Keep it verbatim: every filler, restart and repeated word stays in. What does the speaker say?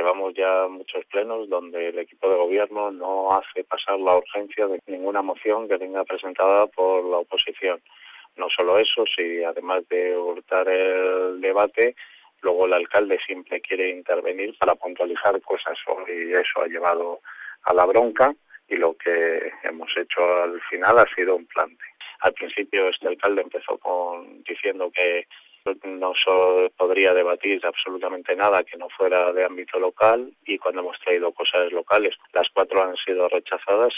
llevamos ya muchos plenos donde el equipo de gobierno no hace pasar la urgencia de ninguna moción que tenga presentada por la oposición. No solo eso, si además de hurtar el debate, luego el alcalde siempre quiere intervenir para puntualizar cosas y eso ha llevado a la bronca y lo que hemos hecho al final ha sido un plante. Al principio este alcalde empezó con diciendo que no se podría debatir absolutamente nada que no fuera de ámbito local y cuando hemos traído cosas locales, las cuatro han sido rechazadas.